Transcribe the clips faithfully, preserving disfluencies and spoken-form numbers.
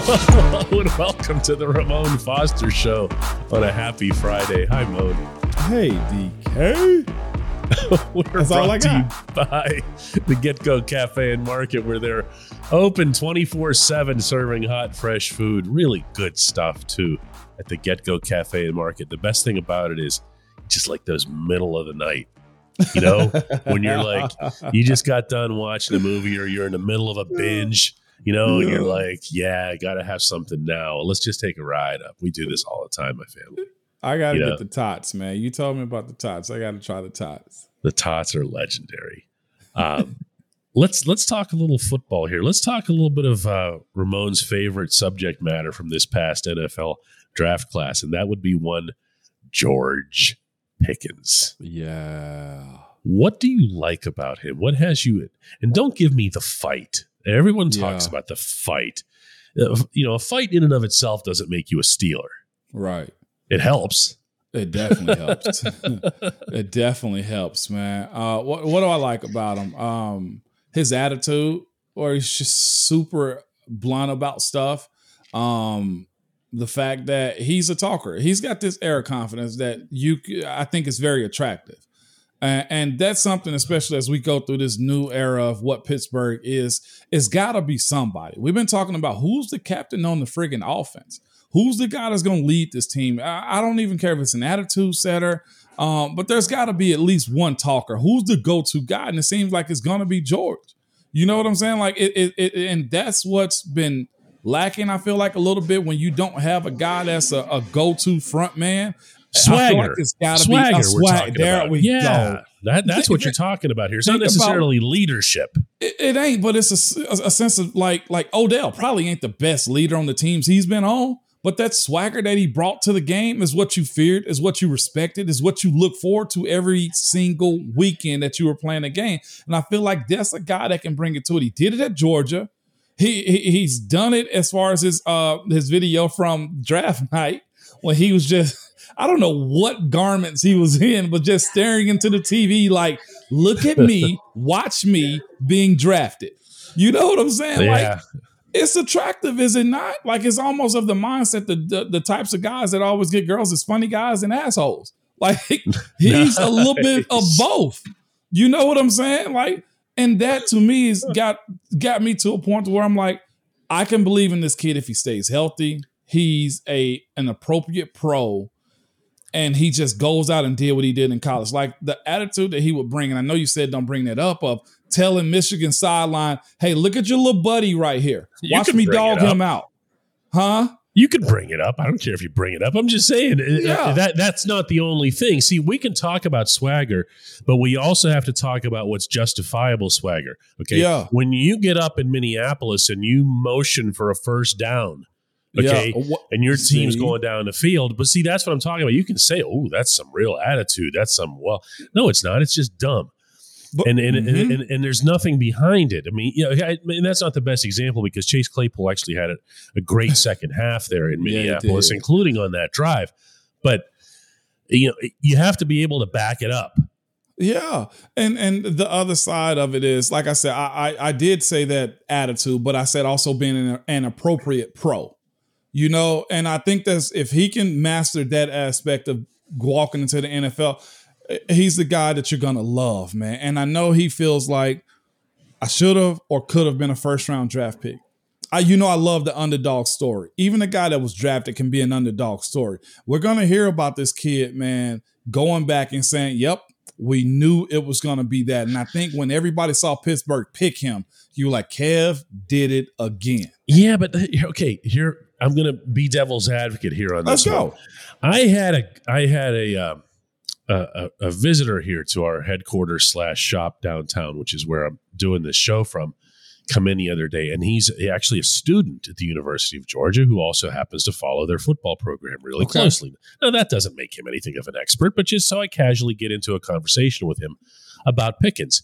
Hello and welcome to the Ramon Foster Show on a happy Friday. Hi, Moan. Hey, D K. We're That's all I brought to got. you by the Get Go Cafe and Market, where they're open twenty-four seven, serving hot, fresh food. Really good stuff, too, at the Get Go Cafe and Market. The best thing about it is just like those middle of the night, you know, when you're like, you just got done watching a movie or you're in the middle of a binge, you know, and you're like, yeah, I got to have something now. Let's just take a ride up. We do this all the time, my family. I got to You get know? the tots, man. You told me about the tots. I got to try the tots. The tots are legendary. Um, let's let's talk a little football here. Let's talk a little bit of uh, Ramon's favorite subject matter from this past N F L draft class, and that would be one George Pickens. Yeah. What do you like about him? What has you? And don't give me the fight. Everyone talks Yeah. about the fight. Uh, you know, a fight in and of itself doesn't make you a Steeler. Right. It helps. It definitely helps. It definitely helps, man. Uh, what what do I like about him? Um, his attitude, or he's just super blunt about stuff. Um, the fact that he's a talker. He's got this air of confidence that you, I think, is very attractive. Uh, and that's something, especially as we go through this new era of what Pittsburgh is, it's got to be somebody. We've been talking about who's the captain on the friggin' offense. Who's the guy that's going to lead this team? I, I don't even care if it's an attitude setter, um, but there's got to be at least one talker. Who's the go-to guy? And it seems like it's going to be George. You know what I'm saying? Like it, it, it, and that's what's been lacking, I feel like, a little bit when you don't have a guy that's a, a go-to front man. Swagger. I feel like it's got to be Swagger a we're swag. talking There about. we yeah, go. That, that's Think- what you're talking about here. It's not think about- necessarily leadership. It, it ain't, but it's a, a sense of like, like Odell probably ain't the best leader on the teams he's been on, but that swagger that he brought to the game is what you feared, is what you respected, is what you look forward to every single weekend that you were playing a game. And I feel like that's a guy that can bring it to it. He did it at Georgia. He, he he's done it as far as his uh his video from draft night when he was just, I don't know what garments he was in, but just staring into the T V like, look at me, watch me being drafted. You know what I'm saying? Yeah. Like, it's attractive, is it not? Like, it's almost of the mindset, the, the the types of guys that always get girls is funny guys and assholes. Like, he's a little bit of both. You know what I'm saying? Like, and that to me has got got me to a point where I'm like, I can believe in this kid if he stays healthy. He's a an appropriate pro. And he just goes out and did what he did in college. Like the attitude that he would bring, and I know you said don't bring that up, of telling Michigan sideline, hey, look at your little buddy right here. You Watch can me bring dog it up. him out. Huh? You can bring it up. I don't care if you bring it up. I'm just saying uh, Yeah. that that's not the only thing. See, we can talk about swagger, but we also have to talk about what's justifiable swagger. Okay. Yeah. When you get up in Minneapolis and you motion for a first down, okay, Yeah. What- and your team's See? going down the field. But see, that's what I'm talking about. You can say, oh, that's some real attitude. That's some, well, no, it's not. It's just dumb. But- And and, Mhm. and, and and there's nothing behind it. I mean, you know, I mean, that's not the best example because Chase Claypool actually had a, a great second half there in Yeah, he Minneapolis, did. including on that drive. But you know, you have to be able to back it up. Yeah. And and the other side of it is, like I said, I I, I did say that attitude, but I said also being an, an appropriate pro. You know, and I think that's if he can master that aspect of walking into the N F L, he's the guy that you're gonna love, man. And I know he feels like I should have or could have been a first round draft pick. I, you know, I love the underdog story. Even a guy that was drafted can be an underdog story. We're gonna hear about this kid, man, going back and saying, "Yep, we knew it was gonna be that." And I think when everybody saw Pittsburgh pick him, you were like, "Kev did it again." Yeah, but okay, here I'm going to be devil's advocate here on Let's this go. one. I had a I had a um, a, a visitor here to our headquarters slash shop downtown, which is where I'm doing this show from, come in the other day, and he's actually a student at the University of Georgia who also happens to follow their football program really Okay. closely. Now, that doesn't make him anything of an expert, but just so I casually get into a conversation with him about Pickens.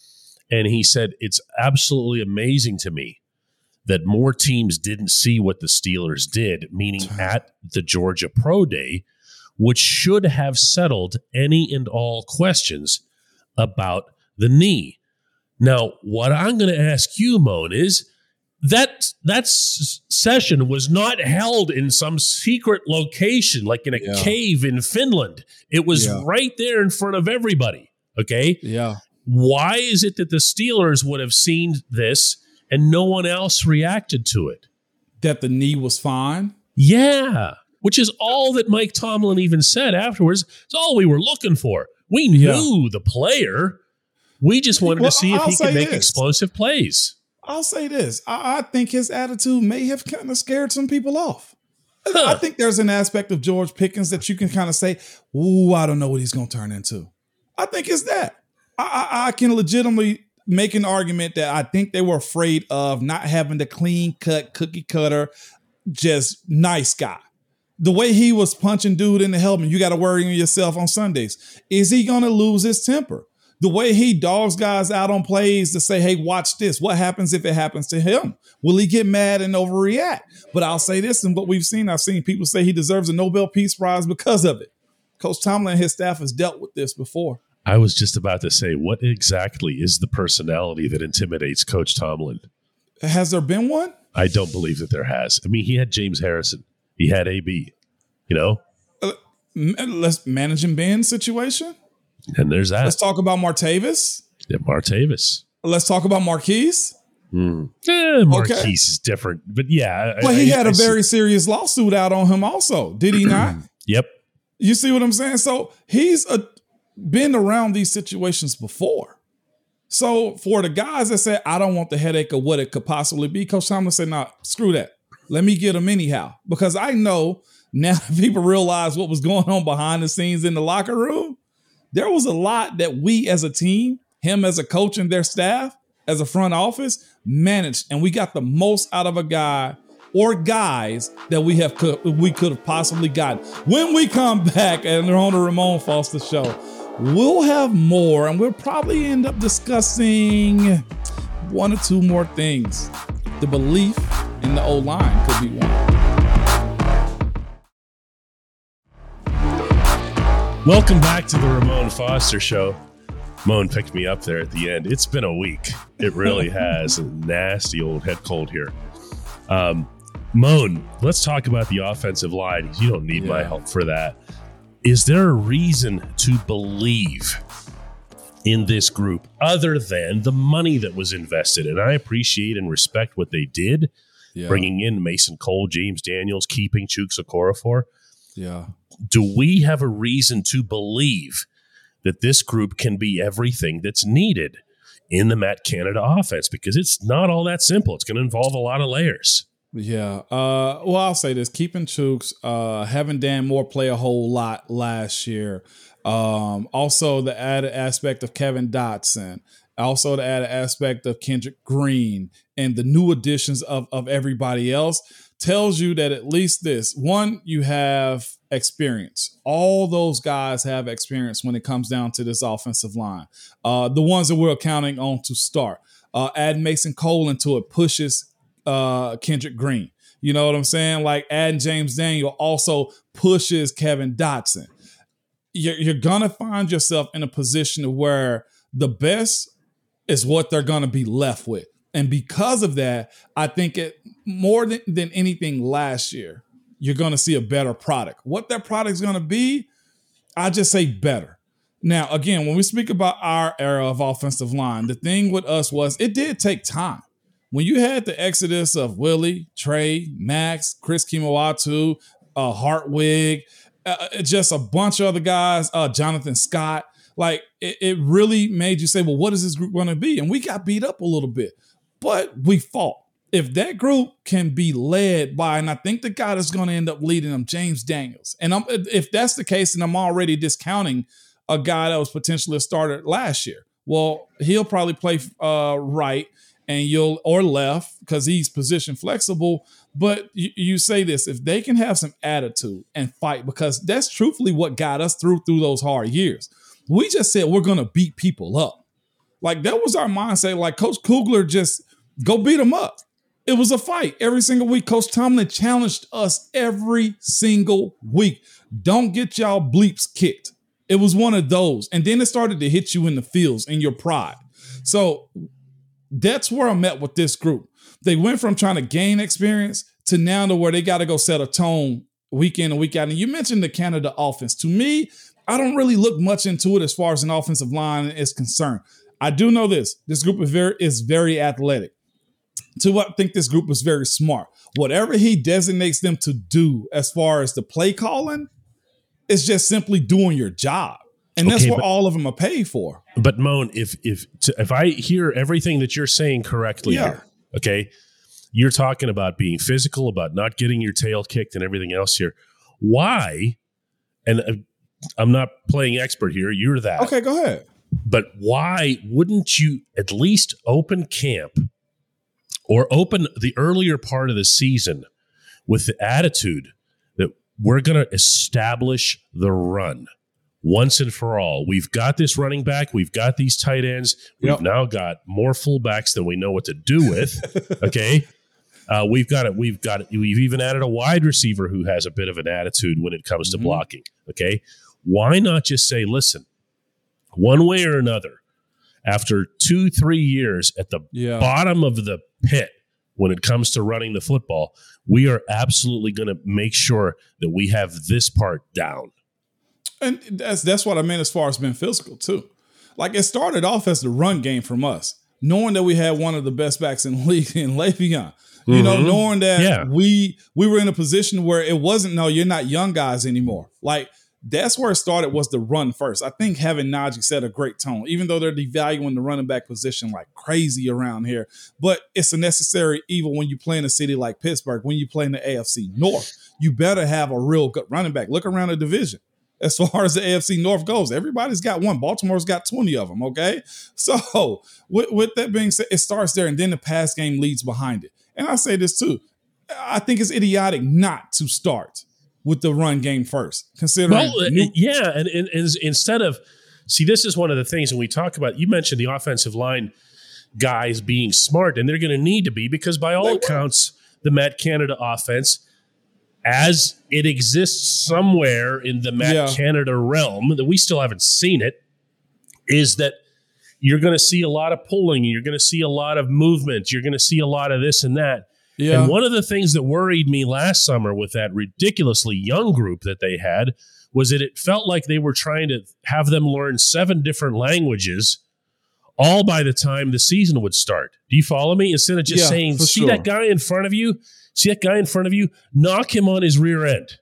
And he said, it's absolutely amazing to me that more teams didn't see what the Steelers did, meaning at the Georgia Pro Day, which should have settled any and all questions about the knee. Now, what I'm going to ask you, Moan, is that that s- session was not held in some secret location like in a Yeah. cave in Finland. It was Yeah. right there in front of everybody. Okay. Yeah. Why is it that the Steelers would have seen this and no one else reacted to it? That the knee was fine. Yeah. Which is all that Mike Tomlin even said afterwards. It's all we were looking for. We Yeah. knew the player. We just wanted Well, to see if I'll he could say make this. explosive plays. I'll say this. I, I think his attitude may have kind of scared some people off. Huh. I think there's an aspect of George Pickens that you can kind of say, ooh, I don't know what he's going to turn into. I think it's that. I, I, I can legitimately make an argument that I think they were afraid of not having the clean cut, cookie cutter, just nice guy. The way he was punching dude in the helmet, you got to worry yourself on Sundays. Is he going to lose his temper? The way he dogs guys out on plays to say, hey, watch this. What happens if it happens to him? Will he get mad and overreact? But I'll say this, and what we've seen, I've seen people say he deserves a Nobel Peace Prize because of it. Coach Tomlin and his staff has dealt with this before. I was just about to say, what exactly is the personality that intimidates Coach Tomlin? Has there been one? I don't believe that there has. I mean, he had James Harrison. He had A B, you know? Uh, let's managing Ben situation. And there's that. Let's talk about Martavis. Yeah, Martavis. Let's talk about Marquise. Mm. Eh, Marquise Okay. is different. But yeah. Well, I, he I, had I a see- very serious lawsuit out on him also, did he not? Yep. You see what I'm saying? So he's a, been around these situations before. So for the guys that say, I don't want the headache of what it could possibly be, Coach Tomlin said, nah, screw that. Let me get them anyhow. Because I know now that people realize what was going on behind the scenes in the locker room, there was a lot that we as a team, him as a coach and their staff, as a front office, managed. And we got the most out of a guy or guys that we have could, we could have possibly gotten. When we come back and they're on the Ramon Foster Show, we'll have more, and we'll probably end up discussing one or two more things. The belief in the O-line could be one. Welcome back to the Ramon Foster Show. Moan picked me up there at the end. It's been a week. It really has. A nasty old head cold here. Um, Moan, let's talk about the offensive line. You don't need my Yeah. help for that. Is there a reason to believe in this group other than the money that was invested? And I appreciate and respect what they did, Yeah. bringing in Mason Cole, James Daniels, keeping Chuks Okorafor. Yeah. Do we have a reason to believe that this group can be everything that's needed in the Matt Canada offense? Because it's not all that simple. It's going to involve a lot of layers. Yeah. Uh, well, I'll say this. Keeping Chuks, uh, having Dan Moore play a whole lot last year. Um, also, the added aspect of Kevin Dotson. Also, the added aspect of Kendrick Green and the new additions of, of everybody else tells you that at least this. One, you have experience. All those guys have experience when it comes down to this offensive line. Uh, the ones that we're counting on to start. Uh, add Mason Cole into it pushes uh, Kendrick Green. You know what I'm saying? Like adding James Daniel also pushes Kevin Dotson. You're, you're going to find yourself in a position where the best is what they're going to be left with. And because of that, I think it more than, than anything last year, you're going to see a better product. What that product is going to be, I just say better. Now, again, when we speak about our era of offensive line, the thing with us was it did take time. When you had the exodus of Willie, Trey, Max, Chris Kimawatu, uh, Hartwig, uh, just a bunch of other guys, uh, Jonathan Scott, like it, it really made you say, well, what is this group going to be? And we got beat up a little bit, but we fought. If that group can be led by, and I think the guy that's going to end up leading them, James Daniels, and I'm, if that's the case, and I'm already discounting a guy that was potentially a starter last year, well, he'll probably play uh, right and you'll or left because he's position flexible. But you, you say this, if they can have some attitude and fight, because that's truthfully what got us through through those hard years. We just said we're going to beat people up. Like that was our mindset. Like Coach Kugler just go beat them up. It was a fight every single week. Coach Tomlin challenged us every single week. Don't get y'all bleeps kicked. It was one of those. And then it started to hit you in the feels in your pride. So That's where I'm at with this group. They went from trying to gain experience to now to where they got to go set a tone week in and week out. And you mentioned the Canada offense. To me, I don't really look much into it as far as an offensive line is concerned. I do know this. This group is very, is very athletic. To I think this group is very smart. Whatever he designates them to do as far as the play calling, it's just simply doing your job. And that's okay, what but, all of them are paid for. But Moan, if if if I hear everything that you're saying correctly yeah. here, okay, you're talking about being physical, about not getting your tail kicked and everything else here. Why? And I'm not playing expert here. You're that. Okay, go ahead. But why wouldn't you at least open camp or open the earlier part of the season with the attitude that we're going to establish the run once and for all? We've got this running back. We've got these tight ends. We've yep. now got more fullbacks than we know what to do with. Okay. Uh, we've got it. We've got it. We've even added a wide receiver who has a bit of an attitude when it comes to mm-hmm. blocking. Okay. Why not just say, listen, one way or another, after two, three years at the yeah. bottom of the pit when it comes to running the football, we are absolutely going to make sure that we have this part down. And that's that's what I meant as far as being physical, too. Like, it started off as the run game from us, knowing that we had one of the best backs in the league in Le'Veon. You mm-hmm. know, knowing that yeah. we we were in a position where it wasn't, no, you're not young guys anymore. Like, that's where it started, was the run first. I think having Najee set a great tone, even though they're devaluing the running back position like crazy around here. But it's a necessary evil when you play in a city like Pittsburgh, when you play in the A F C North. You better have a real good running back. Look around the division. As far as the A F C North goes, everybody's got one. Baltimore's got twenty of them, okay? So with, with that being said, it starts there, and then the pass game leads behind it. And I say this too. I think it's idiotic not to start with the run game first, considering. Well, new- yeah, and, and, and instead of, see, this is one of the things when we talk about, you mentioned the offensive line guys being smart, and they're going to need to be, because by all accounts, the Matt Canada offense, as it exists somewhere in the Matt yeah. Canada realm, that we still haven't seen it, is that you're going to see a lot of pulling, you're going to see a lot of movement, you're going to see a lot of this and that. Yeah. And one of the things that worried me last summer with that ridiculously young group that they had was that it felt like they were trying to have them learn seven different languages all by the time the season would start. Do you follow me? Instead of just yeah, saying, see sure. that guy in front of you? See that guy in front of you? Knock him on his rear end.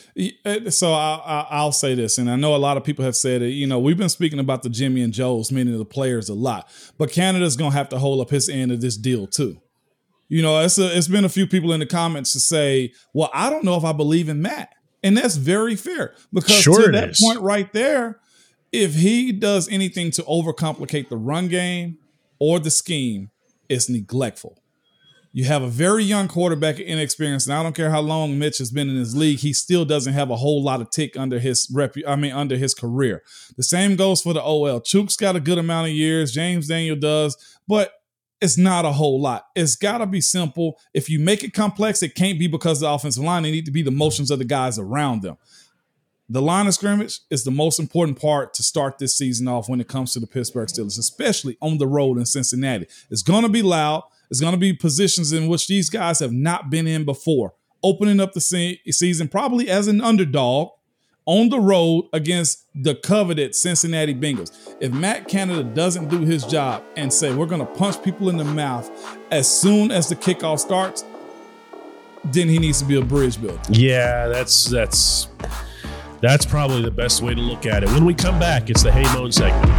So I, I'll say this, and I know a lot of people have said it. You know, we've been speaking about the Jimmy and Joes, meaning the players, a lot. But Canada's going to have to hold up his end of this deal, too. You know, it's, a, it's been a few people in the comments to say, well, I don't know if I believe in Matt. And that's very fair. Because sure to that is. point right there, if he does anything to overcomplicate the run game or the scheme, it's neglectful. You have a very young quarterback, inexperienced, and I don't care how long Mitch has been in his league, he still doesn't have a whole lot of tick under his rep. I mean, under his career. The same goes for the O L. Chuk's got a good amount of years. James Daniel does, but it's not a whole lot. It's got to be simple. If you make it complex, it can't be because of the offensive line. They need to be the motions of the guys around them. The line of scrimmage is the most important part to start this season off when it comes to the Pittsburgh Steelers, especially on the road in Cincinnati. It's going to be loud. It's going to be positions in which these guys have not been in before. Opening up the se- season probably as an underdog on the road against the coveted Cincinnati Bengals. If Matt Canada doesn't do his job and say, we're going to punch people in the mouth as soon as the kickoff starts, then he needs to be a bridge builder. Yeah, that's that's that's probably the best way to look at it. When we come back, it's the Hey Moan segment.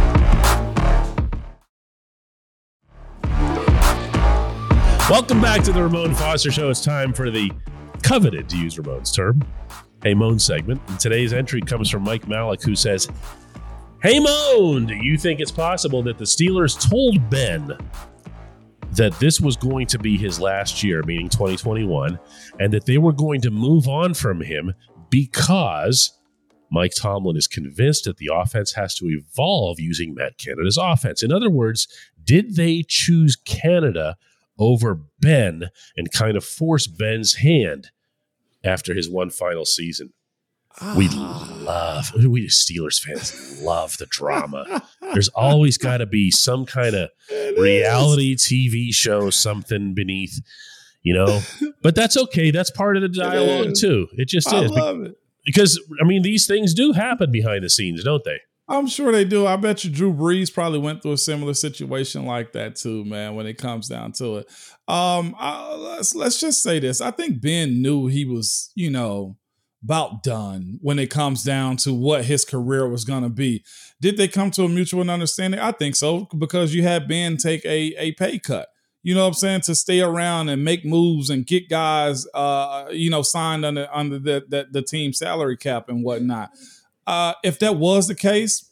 Welcome back to the Ramon Foster Show. It's time for the coveted, to use Ramon's term, Hey Moan segment. And today's entry comes from Mike Malik, who says, Hey Moan, do you think it's possible that the Steelers told Ben that this was going to be his last year, meaning twenty twenty-one, and that they were going to move on from him because Mike Tomlin is convinced that the offense has to evolve using Matt Canada's offense? In other words, did they choose Canada over Ben and kind of force Ben's hand after his one final season? Ah. We love, we Steelers fans love the drama. There's always got to be some kind of reality T V show, something beneath, you know. But that's okay. That's part of the dialogue it too. It just I is. love it. Because, I mean, these things do happen behind the scenes, don't they? I'm sure they do. I bet you Drew Brees probably went through a similar situation like that too, man, when it comes down to it. Um, I, let's, let's just say this. I think Ben knew he was, you know, about done when it comes down to what his career was going to be. Did they come to a mutual understanding? I think so, because you had Ben take a, a pay cut. You know what I'm saying? To stay around and make moves and get guys, uh, you know, signed under under the, the, the team salary cap and whatnot. Uh, if that was the case,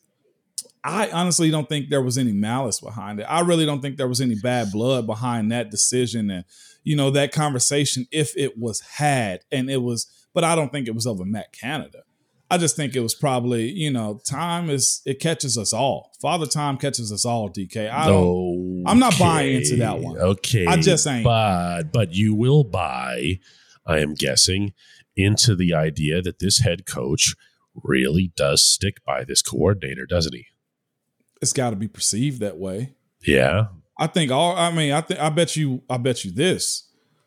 I honestly don't think there was any malice behind it. I really don't think there was any bad blood behind that decision and, you know, that conversation if it was had. And it was, but I don't think it was over Matt Canada. I just think it was probably, you know, time is, it catches us all. Father Time catches us all, D K. I don't, okay. I'm not buying into that one. Okay. I just ain't. But, but you will buy, I am guessing, into the idea that this head coach really does stick by this coordinator, doesn't he? It's got to be perceived that way. Yeah. I think all, I mean, I think, I bet you, I bet you this.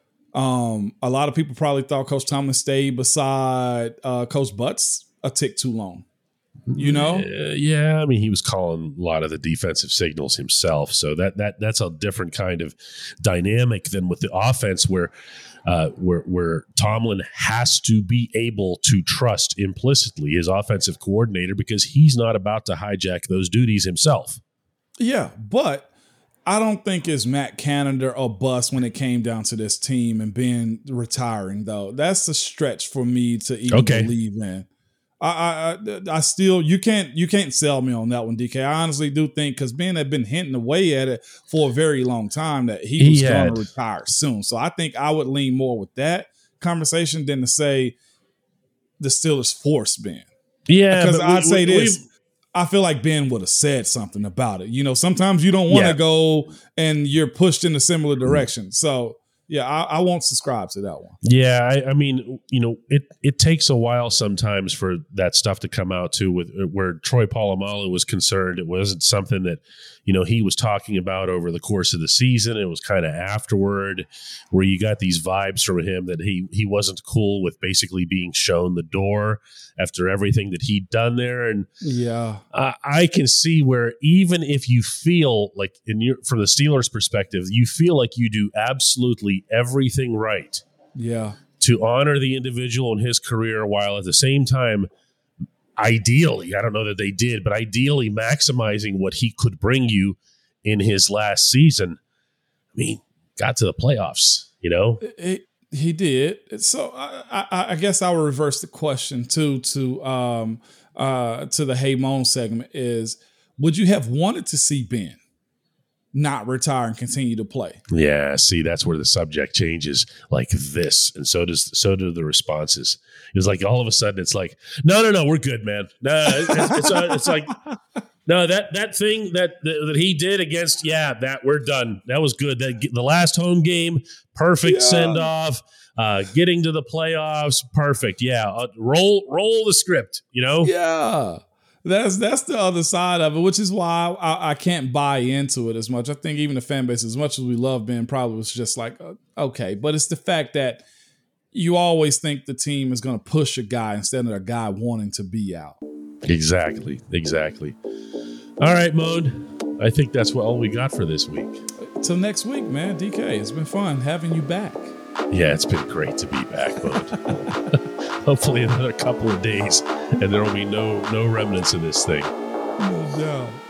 Um, a lot of people probably thought Coach Tomlin stayed beside uh, Coach Butts a tick too long. You know? Uh, yeah, I mean, he was calling a lot of the defensive signals himself, so that that that's a different kind of dynamic than with the offense, where uh, where where Tomlin has to be able to trust implicitly his offensive coordinator because he's not about to hijack those duties himself. Yeah, but I don't think it's Matt Canada or bust when it came down to this team and Ben retiring, though. That's a stretch for me to even okay. believe in. I, I I still you can't you can't sell me on that one, D K. I honestly do think because Ben had been hinting away at it for a very long time that he was going to retire soon. So I think I would lean more with that conversation than to say the Steelers forced Ben. Yeah, because I'd we, say we, this. I feel like Ben would have said something about it. You know, sometimes you don't want to yeah. go and you're pushed in a similar direction. So. Yeah, I, I won't subscribe to that one. Yeah, I, I mean, you know, it it takes a while sometimes for that stuff to come out too. With where Troy Polamalu was concerned, it wasn't something that, you know, he was talking about over the course of the season. It was kind of afterward, where you got these vibes from him that he he wasn't cool with basically being shown the door after everything that he'd done there. And yeah, I, I can see where even if you feel like, in your from the Steelers' perspective, you feel like you do absolutely everything right, yeah, to honor the individual in his career, while at the same time, ideally, I don't know that they did, but ideally maximizing what he could bring you in his last season. I mean, got to the playoffs, you know. It, it, he did. So I, I, I guess I will reverse the question too to um uh to the Hey Moan segment is: would you have wanted to see Ben not retire and continue to play? Yeah, see, that's where the subject changes like this, and so does so do the responses. It's like all of a sudden it's like, no, no, no, we're good, man. No, it's, it's, it's like, no, that that thing that, that that he did against, yeah, that we're done. That was good. That the last home game, perfect yeah. send off. Uh, getting to the playoffs, perfect. Yeah, uh, roll roll the script. You know. Yeah. That's that's the other side of it, which is why I, I can't buy into it as much. I think even the fan base, as much as we love Ben, probably was just like, uh, okay. But it's the fact that you always think the team is going to push a guy instead of a guy wanting to be out. Exactly. Exactly. All right, Moan. I think that's what all we got for this week. Till next week, man. D K, it's been fun having you back. Yeah, it's been great to be back, Moan. Hopefully another couple of days, and there will be no no remnants of this thing. No doubt.